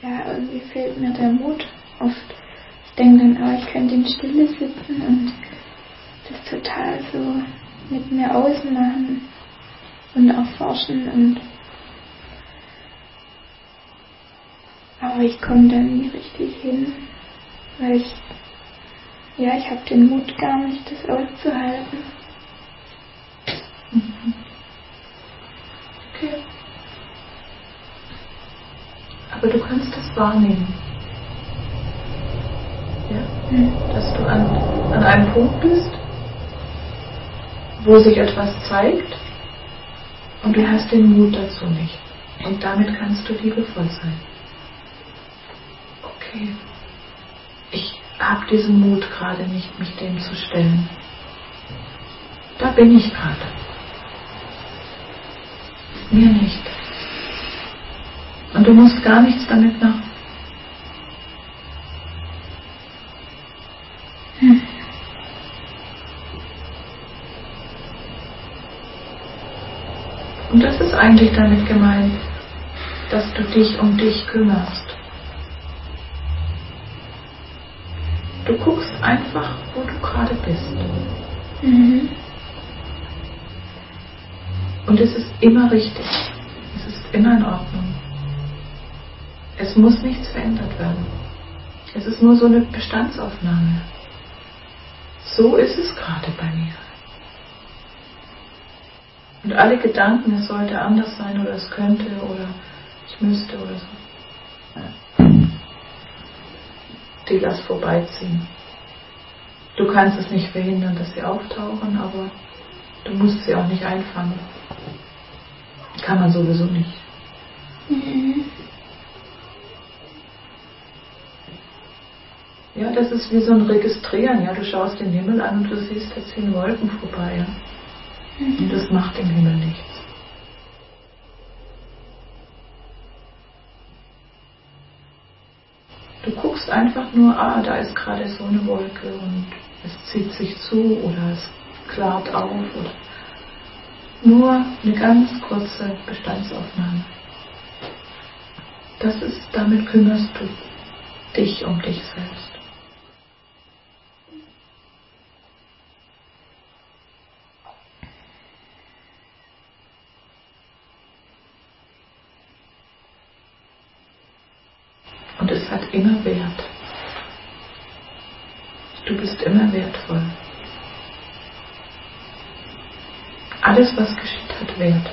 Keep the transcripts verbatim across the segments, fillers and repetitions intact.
ja, irgendwie fehlt mir der Mut oft. Ich denke dann, oh, ich könnte in Stille sitzen und das total so mit mir ausmachen und erforschen und aber ich komme da nie richtig hin, weil ich ja, ich habe den Mut gar nicht, das auszuhalten. Mhm. Okay. Aber du kannst das wahrnehmen. Ja? Mhm. Dass du an, an einem Punkt bist, wo sich etwas zeigt und du hast den Mut dazu nicht. Und damit kannst du liebevoll sein. Okay. Ich habe diesen Mut gerade nicht, mich dem zu stellen. Da bin ich gerade. Mir nicht. Und du musst gar nichts damit machen. Hm. Und das ist eigentlich damit gemeint, dass du dich um dich kümmerst. Du guckst einfach, wo du gerade bist. Mhm. Und es ist immer richtig. Es ist immer in Ordnung. Es muss nichts verändert werden. Es ist nur so eine Bestandsaufnahme. So ist es gerade bei mir. Und alle Gedanken, es sollte anders sein oder es könnte oder ich müsste oder so, die lass vorbeiziehen. Du kannst es nicht verhindern, dass sie auftauchen, aber du musst sie auch nicht einfangen. Kann man sowieso nicht. Mhm. Ja, das ist wie so ein Registrieren. Ja, du schaust den Himmel an und du siehst, da ziehen Wolken vorbei. Ja? Mhm. Und das macht dem Himmel nichts. Du guckst einfach nur, ah, da ist gerade so eine Wolke und es zieht sich zu oder es klart auf oder nur eine ganz kurze Bestandsaufnahme. Das ist, damit kümmerst du dich um dich selbst. Und es hat immer Wert. Du bist immer wertvoll. Alles, was geschieht, hat Wert.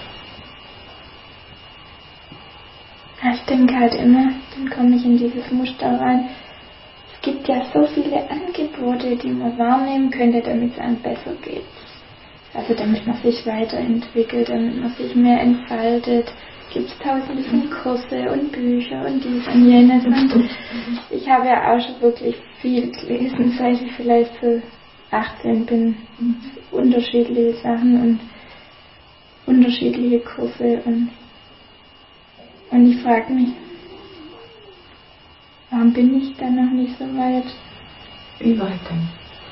Ja, ich denke halt immer, dann komme ich in dieses Muster rein. Es gibt ja so viele Angebote, die man wahrnehmen könnte, damit es einem besser geht. Also damit man sich weiterentwickelt, damit man sich mehr entfaltet. Gibt es tausende von Kurse und Bücher und dies und jenes. Und ich habe ja auch schon wirklich viel gelesen, seit ich vielleicht so achtzehn bin. Unterschiedliche Sachen und unterschiedliche Kurse. Und, und ich frage mich, warum bin ich da noch nicht so weit? Wie weit denn?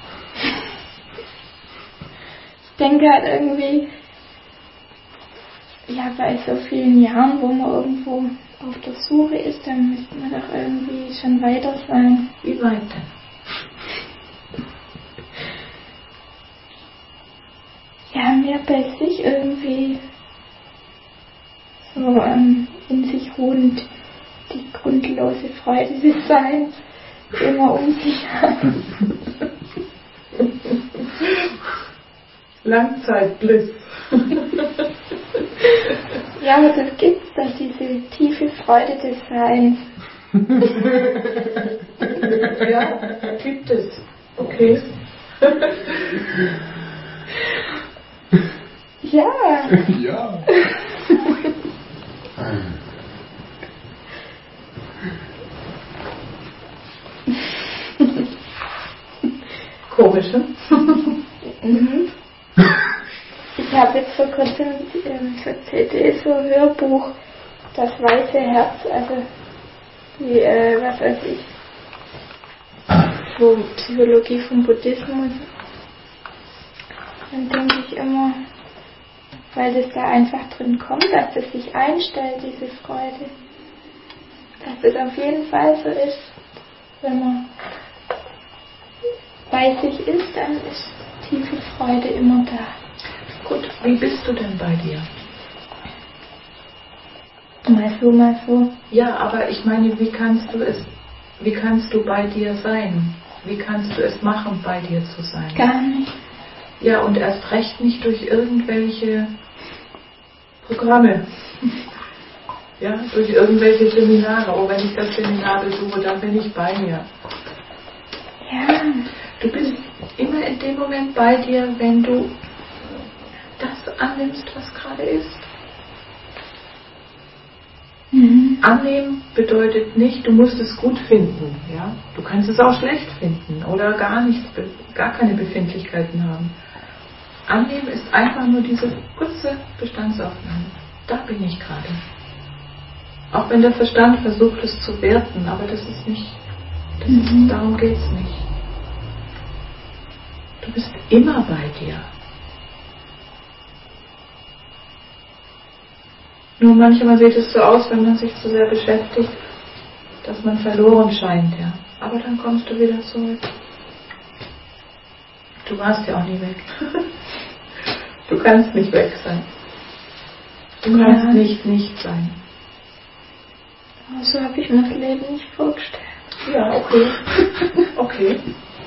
Ich denke halt irgendwie, ja, bei so vielen Jahren, wo man irgendwo auf der Suche ist, dann müsste man doch irgendwie schon weiter sein. Wie weit denn? Ja, mehr bei sich irgendwie so ähm, in sich ruhend die grundlose Freude des Seins immer um sich haben. Langzeitbliss. Ja, aber das gibt's doch, diese tiefe Freude des Seins. Ja, gibt es. Okay. Ja. Ja. Komisch, ne? Mhm. Ich habe jetzt vor kurzem ähm, für C D so ein Hörbuch, das weiße Herz, also die, äh, was weiß ich, so Psychologie vom Buddhismus. Dann denke ich immer, weil das da einfach drin kommt, dass es sich einstellt, diese Freude, dass es auf jeden Fall so ist, wenn man bei sich ist, dann ist tiefe Freude immer da. Gut, wie bist du denn bei dir? Mal so, mal so. Ja, aber ich meine, wie kannst du es, wie kannst du bei dir sein? Wie kannst du es machen, bei dir zu sein? Gar nicht. Ja, und erst recht nicht durch irgendwelche Programme. Ja, durch irgendwelche Seminare. Oh, wenn ich das Seminar besuche, dann bin ich bei mir. Ja. Du bist immer in dem Moment bei dir, wenn du das annimmst, was gerade ist. Mhm. Annehmen bedeutet nicht, du musst es gut finden. Ja? Du kannst es auch schlecht finden oder gar nicht, gar keine Befindlichkeiten haben. Annehmen ist einfach nur diese kurze Bestandsaufnahme. Da bin ich gerade. Auch wenn der Verstand versucht, es zu werten, aber das ist nicht, das mhm. ist, darum geht es nicht. Du bist immer bei dir. Nur manchmal sieht es so aus, wenn man sich zu sehr beschäftigt, dass man verloren scheint, ja. Aber dann kommst du wieder zurück. Du warst ja auch nie weg. Du kannst nicht weg sein. Du kannst ja. nicht nicht sein. Aber so habe ich mir das Leben nicht vorgestellt. Ja, okay. Okay.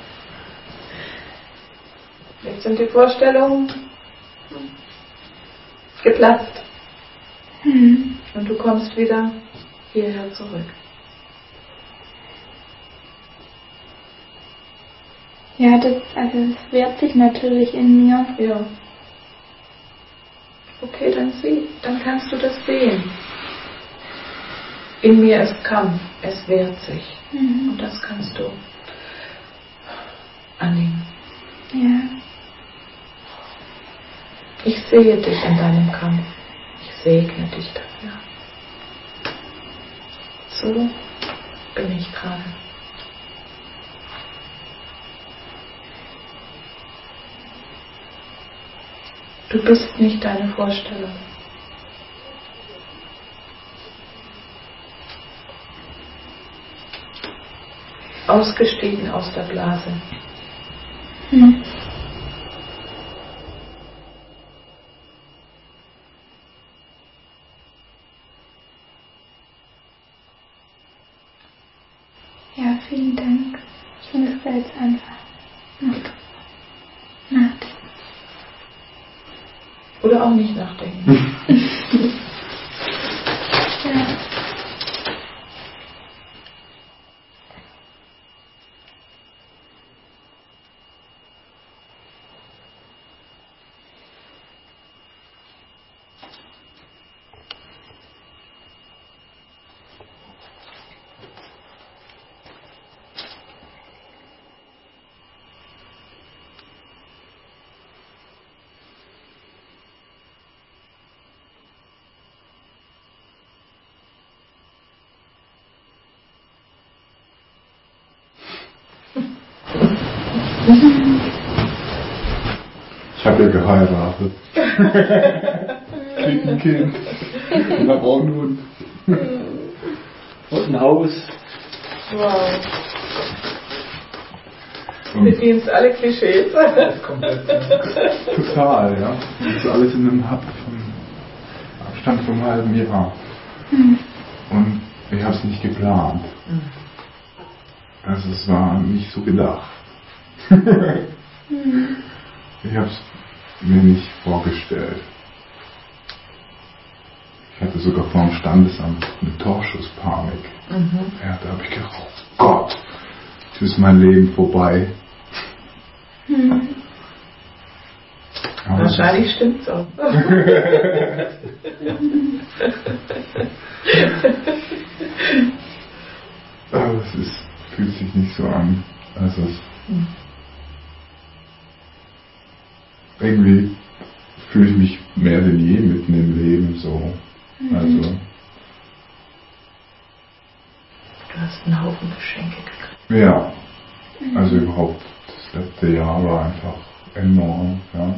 Jetzt sind die Vorstellungen geplatzt. Mhm. Und du kommst wieder hierher zurück. Ja, das, also es wehrt sich natürlich in mir. Ja. Okay, dann sieh, dann kannst du das sehen. In mir ist Kampf, es wehrt sich. Mhm. Und das kannst du annehmen. Ja. Ich sehe dich in deinem Kampf. Ich segne dich dafür. So bin ich gerade. Du bist nicht deine Vorstellung. Ausgestiegen aus der Blase. Hm. Ja, vielen Dank. Ich müsste jetzt einfach nachdenken. Oder auch nicht nachdenken. Ja. Ich habe ja geheiratet. Krieg ein Kind. Und hab auch einen Hund. Und ein Haus. Wow. Und bedienst alle Klischees. Komplett. Total, ja. Das ist alles in einem Hub von Abstand vom halben Jahr. Mhm. Und ich habe es nicht geplant. Mhm. Also es war nicht so gedacht. Mhm. Ich habe es mir nicht vorgestellt. Ich hatte sogar vor dem Standesamt eine Torschusspanik. Mhm. Ja, da habe ich gedacht, oh Gott, jetzt ist mein Leben vorbei. Mhm. Wahrscheinlich stimmt's auch. Aber es ist, fühlt sich nicht so an. Also es mhm. irgendwie fühle ich mich mehr denn je mitten im Leben so. Mhm. Also du hast einen Haufen Geschenke gekriegt. Ja, mhm. Also überhaupt das letzte Jahr war einfach enorm. Ja.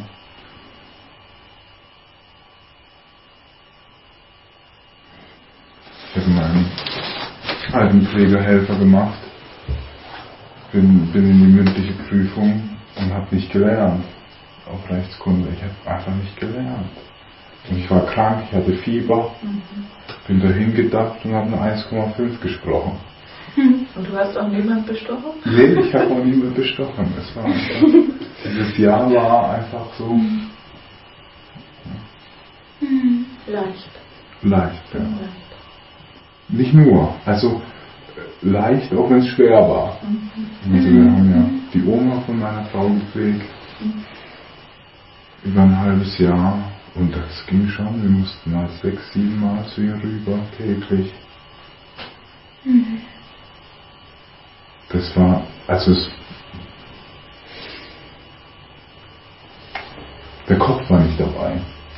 Ich habe meinen Altenpflegehelfer gemacht. Bin, bin in die mündliche Prüfung und habe nicht gelernt. Auf Rechtskunde. Ich habe einfach nicht gelernt. Und ich war krank, ich hatte Fieber, mhm. bin dahin gedacht und habe eine eins Komma fünf gesprochen. Und du hast auch niemand bestochen? Nee, ich habe auch niemand bestochen. Es war einfach, dieses Jahr war einfach so leicht. Leicht, ja. Leicht. Nicht nur, also leicht, auch wenn es schwer war. Mhm. Also wir haben ja die Oma von meiner Frau gepflegt mhm. über ein halbes Jahr und das ging schon. Wir mussten mal sechs, sieben Mal zu ihr rüber täglich. Mhm. Das war, also es, der Kopf war nicht dabei.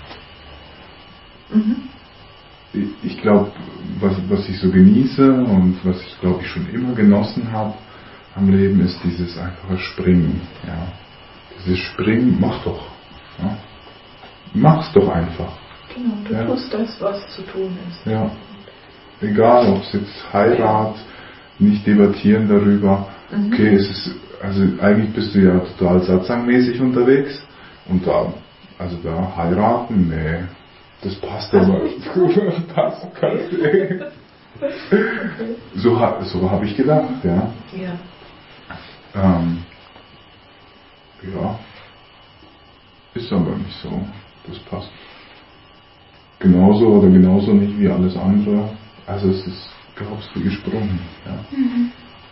Mhm. Ich, ich glaube, was, was ich so genieße und was ich glaube ich schon immer genossen habe am Leben, ist dieses einfache Springen. Ja. Dieses Springen, mach doch. Ja. Mach's doch einfach. Genau, du ja. tust das, was zu tun ist. Ja. Egal, ob es jetzt Heirat, nicht debattieren darüber. Mhm. Okay, es ist, also eigentlich bist du ja total satzangmäßig unterwegs und da, also da heiraten, nee, das passt aber. passt, kannst du. Okay. So, so habe ich gedacht, ja. Ja. Ähm, ja. Ist aber nicht so. Das passt. Genauso oder genauso nicht wie alles andere. Also es ist glaubst du gesprungen. Ja. Mhm.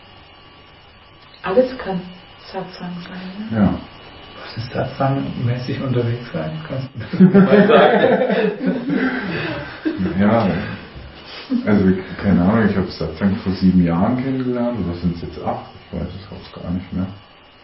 Alles kann Satsang sein. Ne? Ja. Was ist Satsang-mäßig unterwegs sein? Kannst du mal sagen? Ja, also keine Ahnung, ich habe Satsang vor sieben Jahren kennengelernt, oder sind es jetzt acht? Ich weiß es auch gar nicht mehr.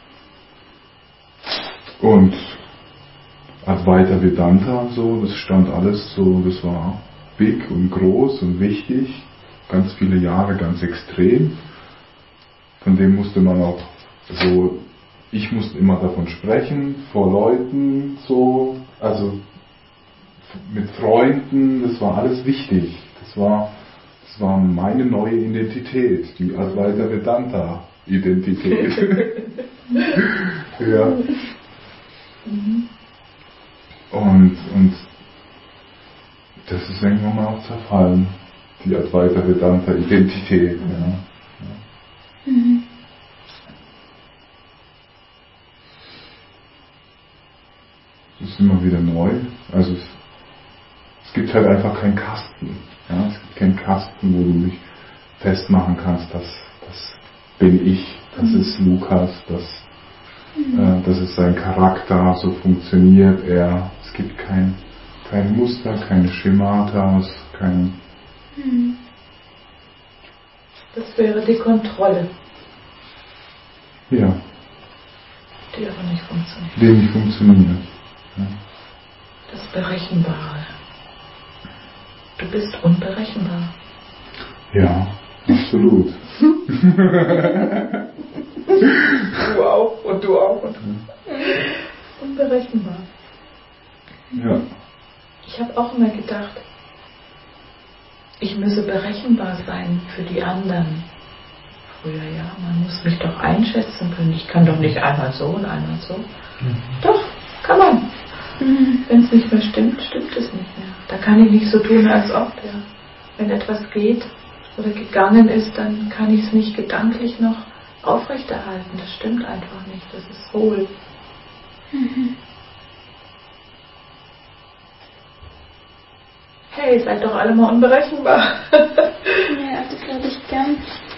Und Advaita Vedanta, so, das stand alles so, das war big und groß und wichtig. Ganz viele Jahre ganz extrem. Von dem musste man auch so, ich musste immer davon sprechen, vor Leuten, so, also mit Freunden, das war alles wichtig. Das war, das war meine neue Identität, die Advaita Vedanta Identität. Ja. Und, und das ist irgendwann mal auch zerfallen. Die Advaita Vedanta Identität. Mhm. Ja. Ja. Mhm. Es ist immer wieder neu. Also es, es gibt halt einfach keinen Kasten. Ja? Es gibt keinen Kasten, wo du dich festmachen kannst, dass das bin ich, das mhm. ist Lukas, das, mhm. äh, das ist sein Charakter, so funktioniert er. Es gibt kein, kein Muster, keine Schematas, keine. Mhm. Das wäre die Kontrolle. Ja. Die aber nicht funktioniert. Die nicht funktioniert. Ja. Das Berechenbare. Du bist unberechenbar. Ja, absolut. Du auch und du auch. Und unberechenbar. Ja. Ich habe auch immer gedacht, ich müsse berechenbar sein für die anderen. Früher, ja, man muss mich doch einschätzen können. Ich kann doch nicht einmal so und einmal so. Mhm. Doch, kann man. Mhm. Wenn es nicht mehr stimmt, stimmt es nicht mehr. Da kann ich nicht so tun, als ob. Ja. Wenn etwas geht oder gegangen ist, dann kann ich es nicht gedanklich noch aufrechterhalten. Das stimmt einfach nicht. Das ist hohl. Mhm. Hey, seid doch alle mal unberechenbar. Ja, das glaube ich gern.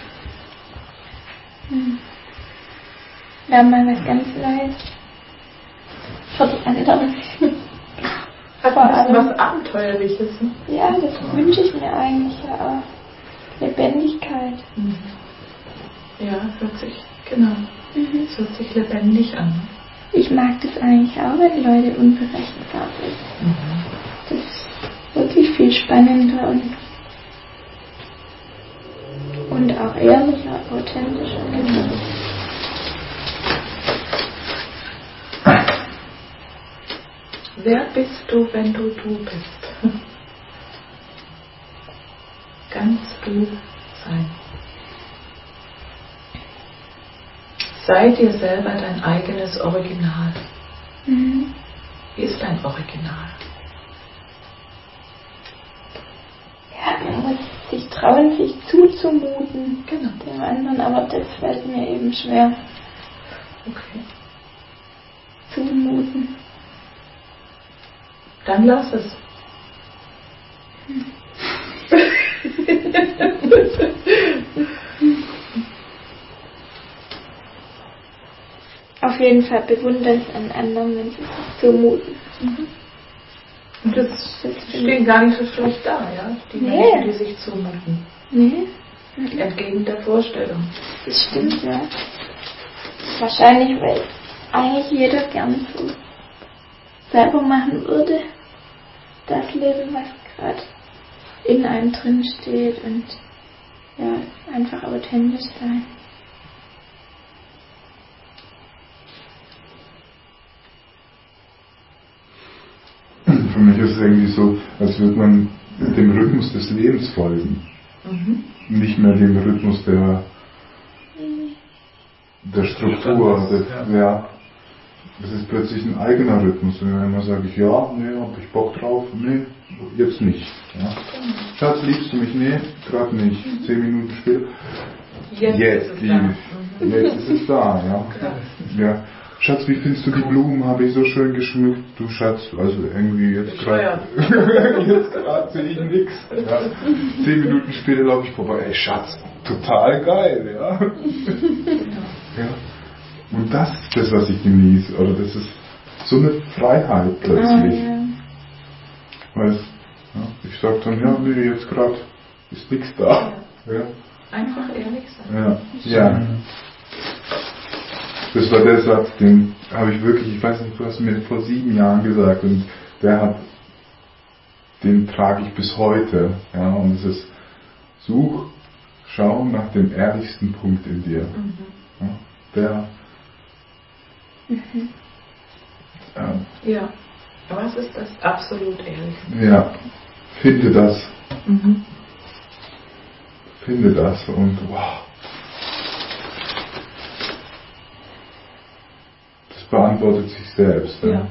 Hm. Wir haben mal was ganz Neues für die anderen. Hat vor allem was Abenteuerliches. Ne? Ja, das wünsche ich mir eigentlich ja auch. Lebendigkeit. Mhm. Ja, hört sich, genau. Mhm. Es hört sich lebendig an. Ich mag das eigentlich auch, wenn Leute unberechenbar sind. Mhm. Das ist wirklich viel spannender und, und auch ehrlicher, authentischer. Mhm. Wer bist du, wenn du du bist? Ganz du sein. sei dir selber dein eigenes Original. Mhm. Wie ist dein Original? Ja, man muss sich trauen, sich zuzumuten. Genau. Dem anderen, aber das fällt mir eben schwer. Okay. Zumuten. Dann lass es. Auf jeden Fall bewundere ich an anderen, wenn sie sich zumuten. Mhm. Und das, das stehen gar nicht so schlecht da, ja? Die Nee. Menschen, die sich zumuten. Nee. Entgegen der Vorstellung. Das stimmt, ja. Wahrscheinlich, weil eigentlich jeder gern so selber machen würde, das Leben, was gerade in einem drin steht und ja, einfach authentisch sein. Für mich ist es irgendwie so, als würde man dem Rhythmus des Lebens folgen. Mhm. Nicht mehr dem Rhythmus der, der Struktur. Der, ja, das ist plötzlich ein eigener Rhythmus. Und wenn man sage ich, ja, nee, hab ich Bock drauf, nee, jetzt nicht. Ja. Schatz, liebst du mich? Nee, gerade nicht. Zehn Minuten später. Jetzt, Jetzt, ist es die, da. Mhm. jetzt ist es da, ja. ja. Schatz, wie findest du die Blumen? Habe ich so schön geschmückt. Du Schatz, also irgendwie jetzt gerade jetzt gerade sehe ich nichts. Ja. Zehn Minuten später laufe ich vorbei. Ey Schatz, total geil, ja. ja. Und das ist das, was ich genieße. Oder das ist so eine Freiheit plötzlich. Ah, ja. Weil ja, ich sage dann, ja, nee, jetzt gerade ist nichts da. Ja. Einfach ehrlich sein. Ja. ja. Das war der Satz, den habe ich wirklich, ich weiß nicht, du hast mir vor sieben Jahren gesagt und der hat, den trage ich bis heute. Ja, und es ist, such, schau nach dem ehrlichsten Punkt in dir. Mhm. Ja, der, Mhm. ja, Ja. Was ist das absolut Ehrlichste? ja, finde das, Mhm. finde das und wow. Das beantwortet sich selbst. Ja. Ja.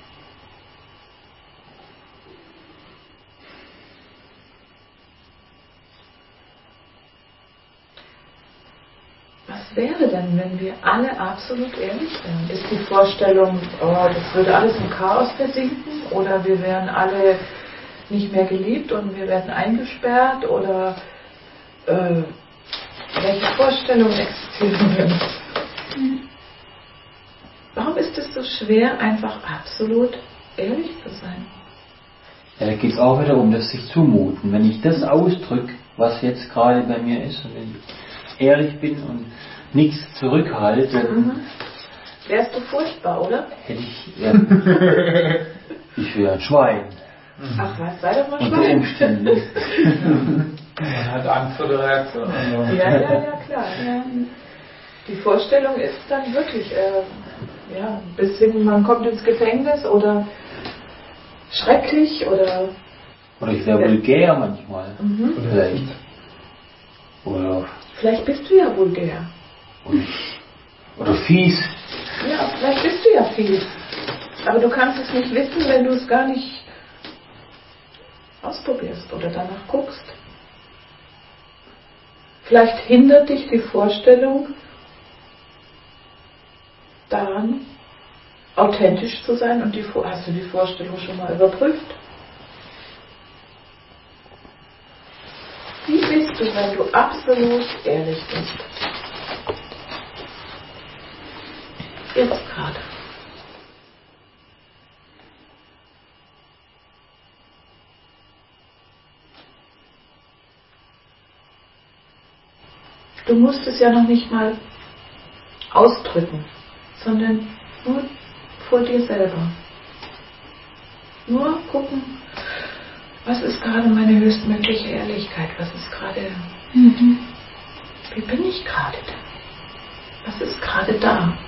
Was wäre denn, wenn wir alle absolut ehrlich wären? Ist die Vorstellung, oh, das würde alles im Chaos versinken oder wir wären alle nicht mehr geliebt und wir werden eingesperrt oder äh, welche Vorstellungen existieren denn? Warum ist es so schwer, einfach absolut ehrlich zu sein? Ja, da geht es auch wieder um das sich zumuten. Wenn ich das ausdrücke, was jetzt gerade bei mir ist, und wenn ich ehrlich bin und nichts zurückhalte, Mhm. Wärst du furchtbar, oder? hätte ich, ja, ich wäre ein Schwein. Ach was, sei doch mal Unter Schwein. Umständen. Man hat Angst vor der Reaktion. Also. Ja, ja, ja, klar. Ja. Die Vorstellung ist dann wirklich, äh, ja, ein bisschen, man kommt ins Gefängnis oder schrecklich oder. Oder ich wäre vulgär manchmal. Mhm. Vielleicht. Oder, Vielleicht bist du ja vulgär. oder, oder fies. Ja, vielleicht bist du ja fies. Aber du kannst es nicht wissen, wenn du es gar nicht ausprobierst oder danach guckst. Vielleicht hindert dich die Vorstellung daran, authentisch zu sein und die, hast du die Vorstellung schon mal überprüft? Wie bist du, wenn du absolut ehrlich bist? Jetzt gerade. Du musst es ja noch nicht mal ausdrücken, sondern nur vor dir selber. Nur gucken, was ist gerade meine höchstmögliche Ehrlichkeit, was ist gerade, Mhm. wie bin ich gerade denn? Was ist gerade da?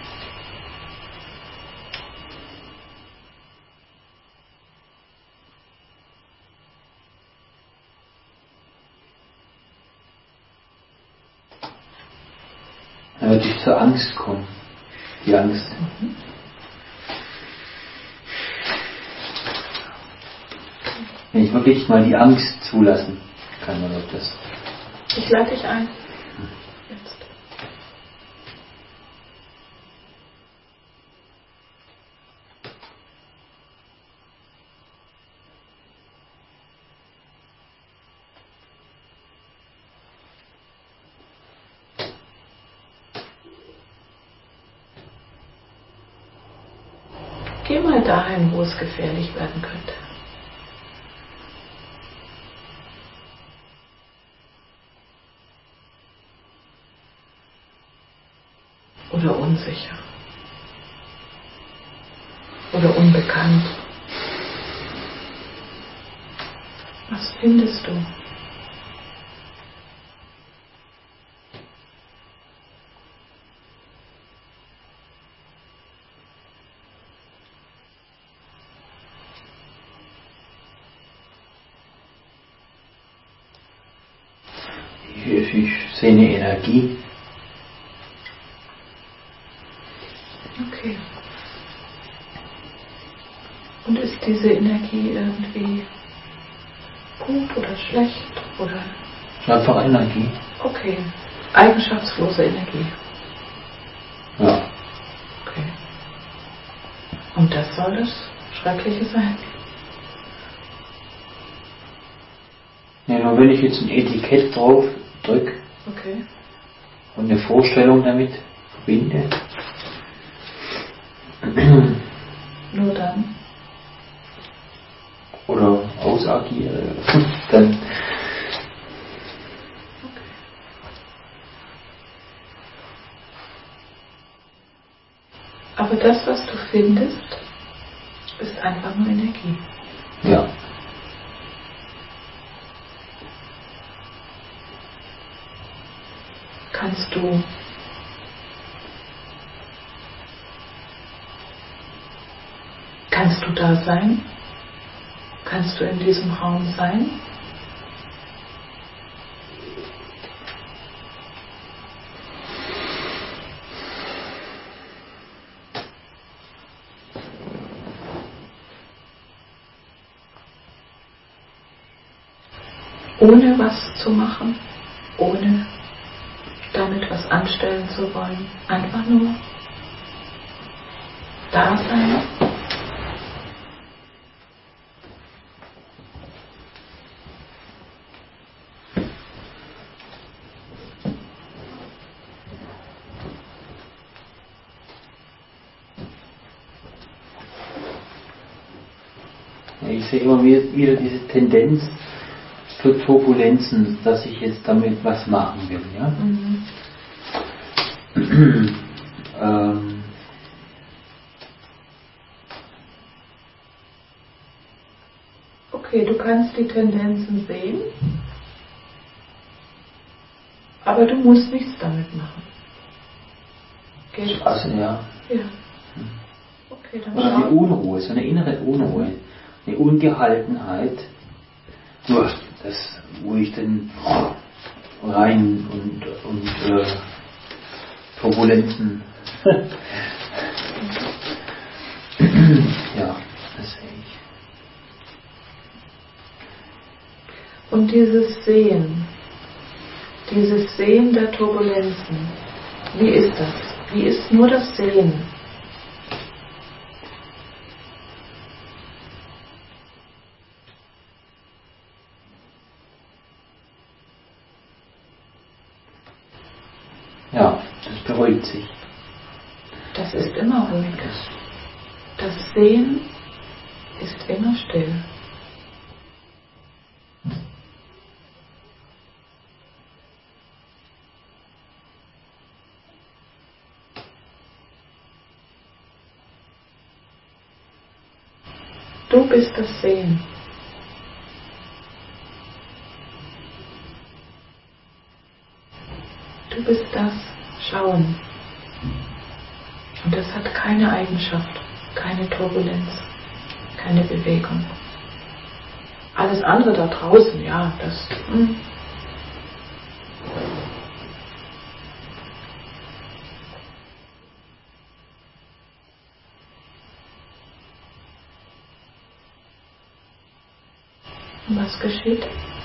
Dann würde ich zur Angst kommen. Die Angst. Mhm. Wenn ich wirklich mal die Angst zulassen kann, man wird das. Ich lade dich ein. Jetzt. Geh mal dahin, wo es gefährlich werden könnte. Oder unsicher. Oder unbekannt. Was findest du? Ich, ich sehe eine Energie. Okay. Und ist diese Energie irgendwie gut oder schlecht oder? Einfach Energie. Okay. Eigenschaftslose Energie. Ja. Okay. Und das soll das Schreckliche sein? Ja, nur wenn ich jetzt ein Etikett drauf drücke Okay. und eine Vorstellung damit verbinde, Nur dann? oder ausagiere, dann Okay. Aber das, was du findest, ist einfach nur Energie. ja. Kannst du Kannst du da sein? Kannst du in diesem Raum sein? Ohne was zu machen, ohne damit was anstellen zu wollen, einfach nur da sein. Ich sehe immer wieder diese Tendenz für Turbulenzen, dass ich jetzt damit was machen will. Ja? Mhm. ähm, Okay, du kannst die Tendenzen sehen, aber du musst nichts damit machen. Geht? also ja. Ja. Okay, dann Oder die schau. Unruhe, so eine innere Unruhe, eine Ungehaltenheit. Nur das, wo ich dann rein und, und äh, Turbulenzen. Ja, das sehe ich. Und dieses Sehen, dieses Sehen der Turbulenzen, wie ist das? Wie ist nur das Sehen? Ja, das beruhigt sich. Das ist immer ruhig. Das Sehen ist immer still. Du bist das Sehen. Du bist das Schauen. Und das hat keine Eigenschaft, keine Turbulenz, keine Bewegung. Alles andere da draußen, ja, das... Hm. was geschieht?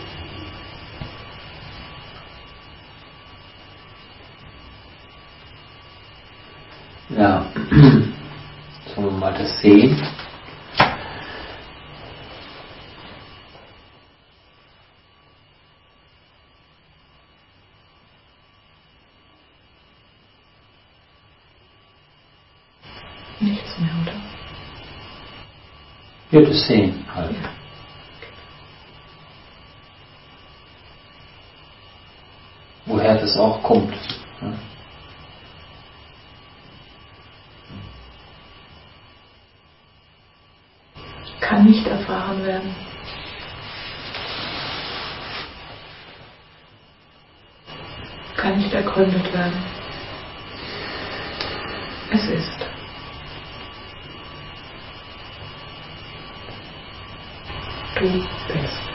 Ja, sollen wir mal das sehen? Nichts mehr, oder? Ja, das Sehen halt. Ja. Woher das auch kommt. Ja. Kann nicht erfahren werden. Kann nicht ergründet werden. Es ist. Du bist.